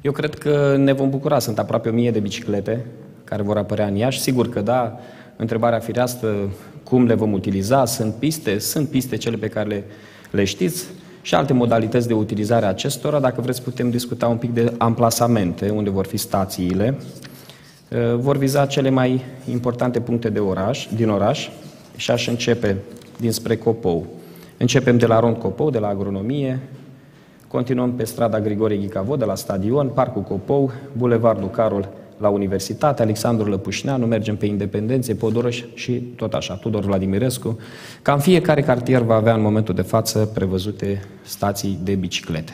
Eu cred că ne vom bucura. Sunt aproape 1000 de biciclete care vor apărea în Iași. Sigur că da, întrebarea firească, cum le vom utiliza? Sunt piste cele pe care le știți și alte modalități de utilizare a acestora. Dacă vreți, putem discuta un pic de amplasamente, unde vor fi stațiile. Vor viza cele mai importante puncte din oraș și aș începe dinspre Copou. Începem de la Rond Copou, de la Agronomie, continuăm pe strada Grigore Ghicavot, de la Stadion, Parcul Copou, Bulevardul Carol la Universitate, Alexandru Lăpușneanu, mergem pe Independențe, Podoroș și tot așa, Tudor Vladimirescu. Cam fiecare cartier va avea în momentul de față prevăzute stații de biciclete.